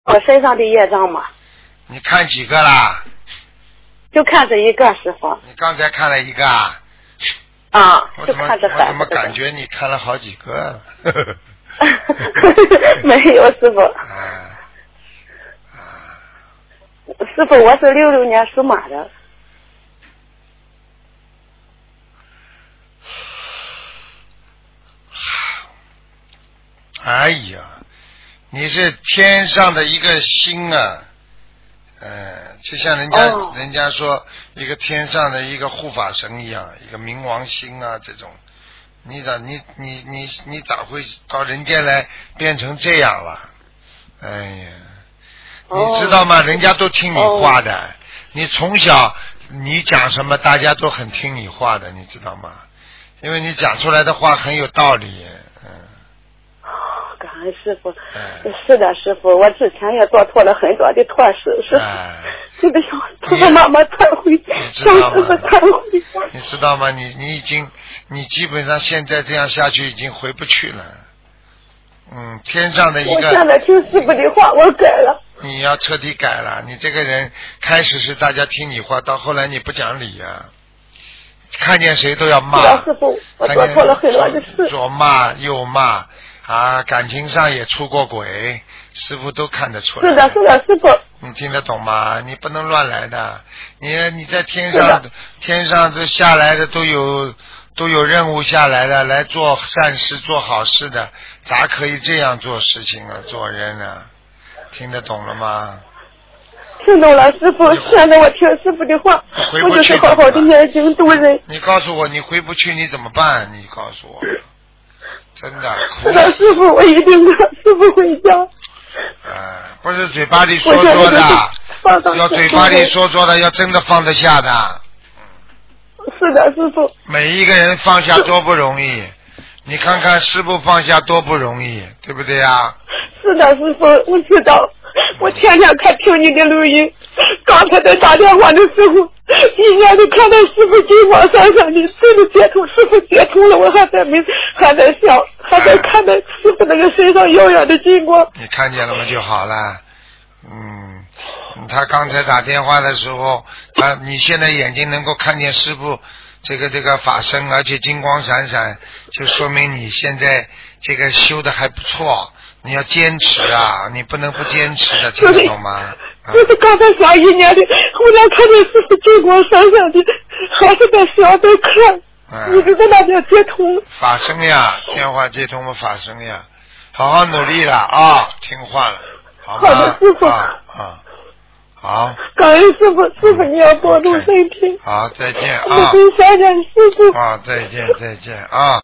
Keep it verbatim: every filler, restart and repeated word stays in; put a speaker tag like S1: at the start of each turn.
S1: 我身上的业障嘛。
S2: 你看几个啦？
S1: 就看这一个，师傅。
S2: 你刚才看了一个啊？
S1: 啊，
S2: 我怎么
S1: 就看这
S2: 我怎么感觉你看了好几个了？
S1: 没有，师傅。
S2: 啊啊！
S1: 师傅，我是六六年属马的。
S2: 哎呀，你是天上的一个星啊！呃，就像人家、哦、人家说一个天上的一个护法神一样，一个冥王星啊，这种，你咋你你你你咋会到人间来变成这样了？哎呀，哦、你知道吗？人家都听你话的，哦、你从小你讲什么，大家都很听你话的，你知道吗？因为你讲出来的话很有道理。嗯。
S1: 感恩师傅，哎、是的，师傅，我之前也做错了很多的错事，师傅，这个向婆婆妈妈忏悔，向师傅忏悔。
S2: 你知道吗？你你已经，你基本上现在这样下去已经回不去了。嗯，天上的一个。
S1: 我现在听师傅的话，我改了。
S2: 你要彻底改了，你这个人开始是大家听你话，到后来你不讲理啊，看见谁都要骂。
S1: 师傅，我做错了很多的事。
S2: 左骂右骂。啊，感情上也出过轨，师傅都看得出来。
S1: 是的，是的，师傅。
S2: 你听得懂吗？你不能乱来的。你你在天上，天上这下来的都有都有任务下来的，来做善事、做好事的，咋可以这样做事情啊？做人啊，听得懂了吗？
S1: 听懂了，师傅。现在我听师傅的话，我就是好好的念经度人。
S2: 你告诉我，你回不去你怎么办？你告诉我。真的，
S1: 是的，师傅，我一定让师傅回家。
S2: 呃，不是嘴巴里说说的，要嘴巴里说说的，要真的放得下的。
S1: 是的，师傅。
S2: 每一个人放下多不容易，你看看师傅放下多不容易，对不对呀？
S1: 是的，师傅，我知道。我天天看听你的录音，刚才在打电话的时候，一眼就看到师傅金光闪闪的，真的接通，师傅接通了，我还在没还在想，还在看到师傅那个身上耀眼的金光。
S2: 你看见了吗？就好了。嗯，他刚才打电话的时候，他你现在眼睛能够看见师傅这个这个法身，而且金光闪闪，就说明你现在这个修的还不错。你要坚持啊，你不能不坚持的，听得懂吗？
S1: 就是刚才想一年的，忽然看见师傅金光闪闪的，还是在想在看，嗯、一直在那边接通。
S2: 法身呀，电话接通了法身呀，好好努力了啊，听话了，好吗？
S1: 好的，师傅。
S2: 啊啊，好。
S1: 感恩师傅，师傅你要保重身体。
S2: 好，再见啊。
S1: 我们想想师傅。
S2: 啊，再见再见啊。